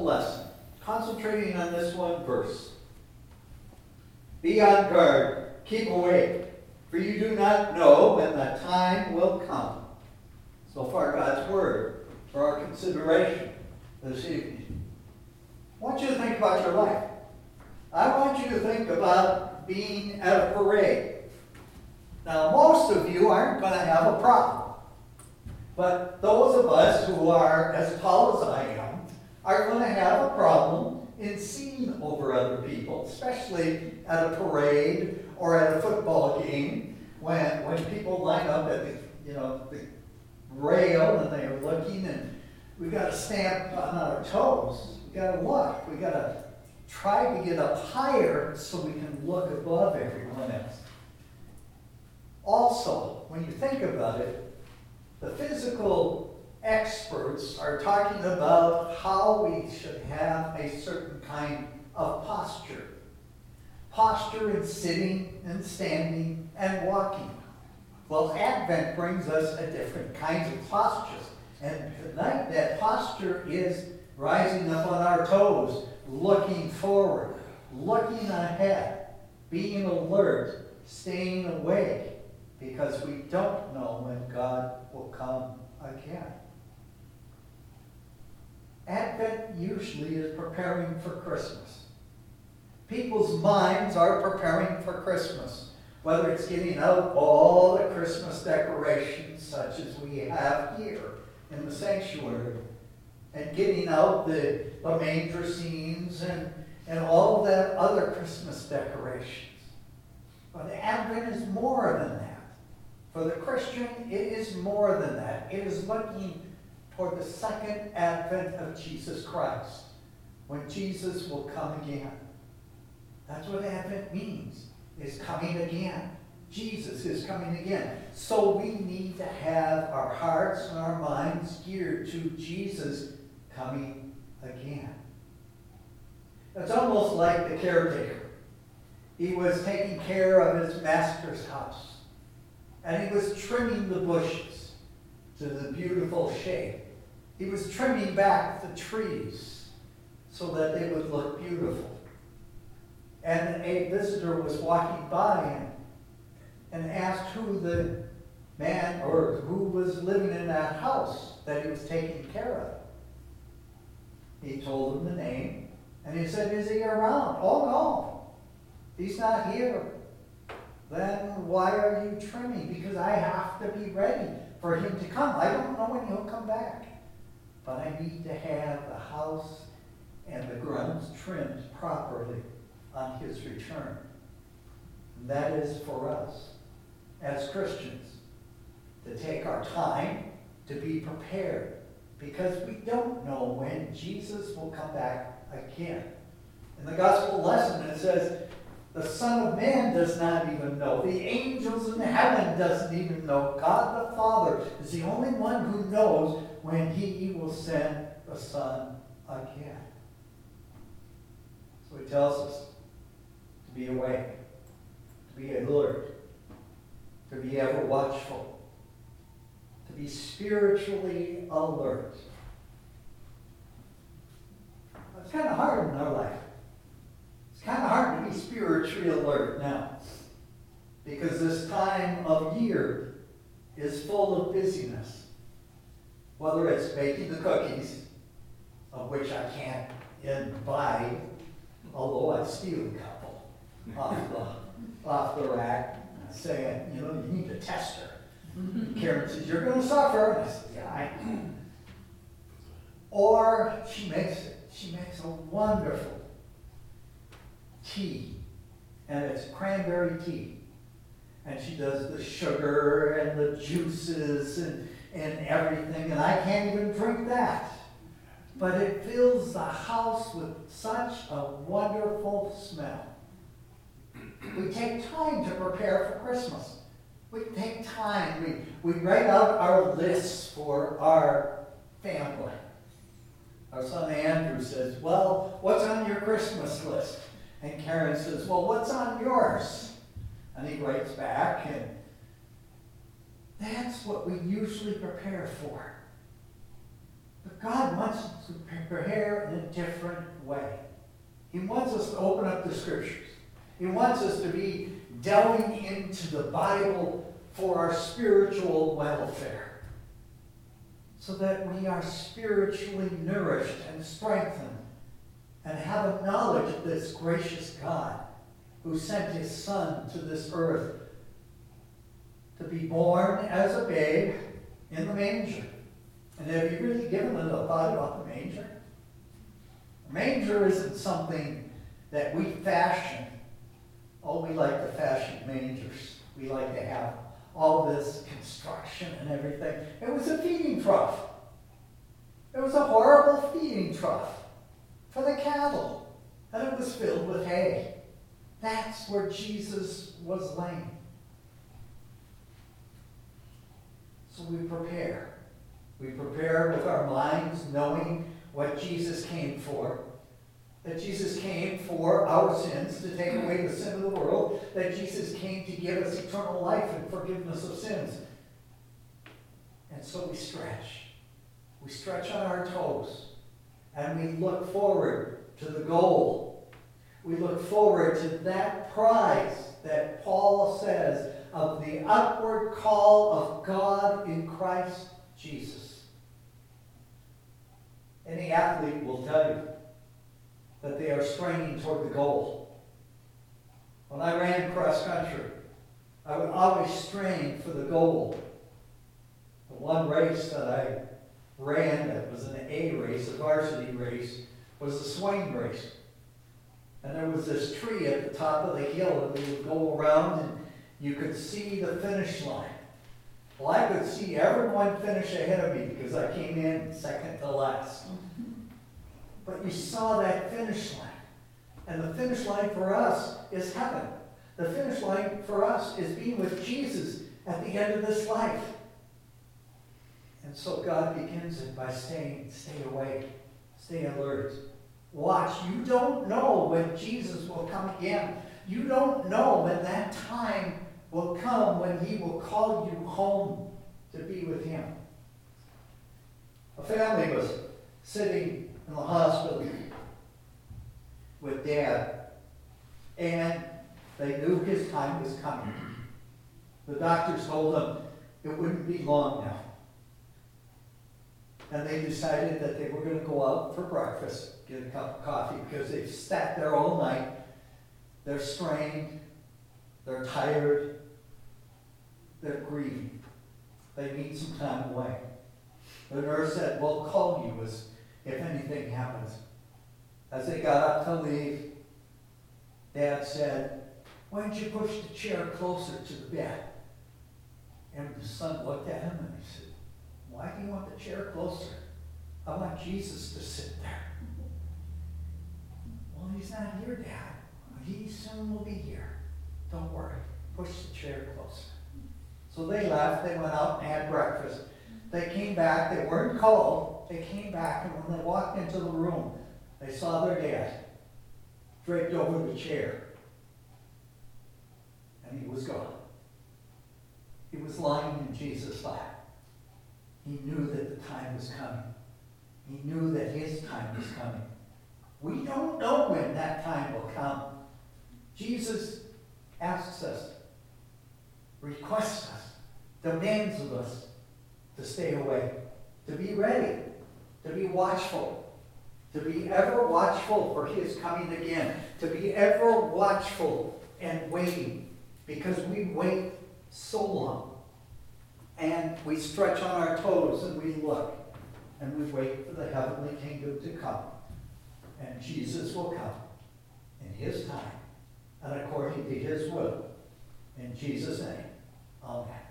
lesson, concentrating on this one verse. Be on guard, keep awake, for you do not know when the time will come. So far, God's word for our consideration this evening. I want you to think about your life. I want you to think about being at a parade. Now, most of you aren't going to have a problem. But those of us who are as tall as I am are going to have a problem in seeing over other people, especially at a parade or at a football game when people line up at the rail and they're looking, and we've got to stamp on our toes. We've got to look. We've got to try to get up higher so we can look above everyone else. Also, when you think about it, the physical experts are talking about how we should have a certain kind of posture. Posture in sitting and standing and walking. Well, Advent brings us a different kinds of postures. And tonight that posture is rising up on our toes, looking forward, looking ahead, being alert, staying awake, because we don't know when God will come again. Advent usually is preparing for Christmas. People's minds are preparing for Christmas, whether it's getting out all the Christmas decorations such as we have here in the sanctuary, and getting out the manger scenes and all of that other Christmas decorations. But Advent is more than that. For the Christian, it is more than that. It is looking toward the second advent of Jesus Christ, when Jesus will come again. That's what Advent means, is coming again. Jesus is coming again. So we need to have our hearts and our minds geared to Jesus coming again. It's almost like the caretaker. He was taking care of his master's house. And he was trimming the bushes to the beautiful shape. He was trimming back the trees so that they would look beautiful. And a visitor was walking by him and asked who the man or who was living in that house that he was taking care of. He told him the name, and he said, "Is he around?" "Oh, no, he's not here." "Then why are you trimming?" "Because I have to be ready for him to come. I don't know when he'll come back. But I need to have the house and the grounds trimmed properly on his return." And that is for us as Christians, to take our time to be prepared, because we don't know when Jesus will come back again. In the gospel lesson it says, the Son of Man does not even know. The angels in heaven doesn't even know. God the Father is the only one who knows when he will send the Son again. So he tells us to be awake, to be alert, to be ever watchful, to be spiritually alert. It's kind of hard in our life. It's kind of hard to be spiritually alert now, because this time of year is full of busyness. Whether it's baking the cookies, of which I can't invite, although I steal a couple off the rack, saying, you need to test her. Karen says, "You're going to suffer." And I said, "Yeah, I am." Or she makes a wonderful tea, and it's cranberry tea. And she does the sugar and the juices and everything, and I can't even drink that. But it fills the house with such a wonderful smell. We take time to prepare for Christmas. We take time. We write out our lists for our family. Our son Andrew says, "Well, what's on your Christmas list?" And Karen says, "Well, what's on yours?" And he writes back, and that's what we usually prepare for. But But God wants us to prepare in a different way. He wants us to open up the scriptures. He wants us to be delving into the Bible for our spiritual welfare, so that we are spiritually nourished and strengthened and have a knowledge of this gracious God who sent his Son to this earth to be born as a babe in the manger. And have you really given it a thought about the manger? A manger isn't something that we fashion. Oh, we like to fashion mangers. We like to have all this construction and everything. It was a feeding trough. It was a horrible feeding trough for the cattle. And it was filled with hay. That's where Jesus was laying. So we prepare. We prepare with our minds, knowing what Jesus came for. That Jesus came for our sins, to take away the sin of the world. That Jesus came to give us eternal life and forgiveness of sins. And so we stretch. We stretch on our toes. And we look forward to the goal. We look forward to that prize that Paul says of the upward call of God in Christ Jesus. Any athlete will tell you that they are straining toward the goal. When I ran cross country, I would always strain for the goal. The one race that I ran that was an A race, a varsity race, was the swing race. And there was this tree at the top of the hill, and we would go around and you could see the finish line. Well, I could see everyone finish ahead of me because I came in second to last. But you saw that finish line. And the finish line for us is heaven. The finish line for us is being with Jesus at the end of this life. And so God begins it by saying, stay awake, stay alert, watch. You don't know when Jesus will come again. You don't know when that time will come when he will call you home to be with him. A family was sitting in the hospital with Dad, and they knew his time was coming. The doctors told them it wouldn't be long now. And they decided that they were going to go out for breakfast, get a cup of coffee, because they've sat there all night. They're strained. They're tired. They're grieving. They need some time away. The nurse said, we'll call you if anything happens. As they got up to leave, Dad said, why don't you push the chair closer to the bed? And the son looked at him and he said, why do you want the chair closer? I want Jesus to sit there. Well, he's not here, Dad. He soon will be here. Don't worry. Push the chair closer. So they left. They went out and had breakfast. They came back. They weren't called. They came back, and when they walked into the room, they saw their dad draped over the chair. And he was gone. He was lying in Jesus' lap. He knew that the time was coming. He knew that his time was coming. We don't know when that time will come. Jesus asks us, requests us, demands of us to stay awake, to be ready, to be watchful, to be ever watchful for his coming again, to be ever watchful and waiting, because we wait so long. And we stretch on our toes and we look and we wait for the heavenly kingdom to come. And Jesus will come in his time and according to his will. In Jesus' name, amen.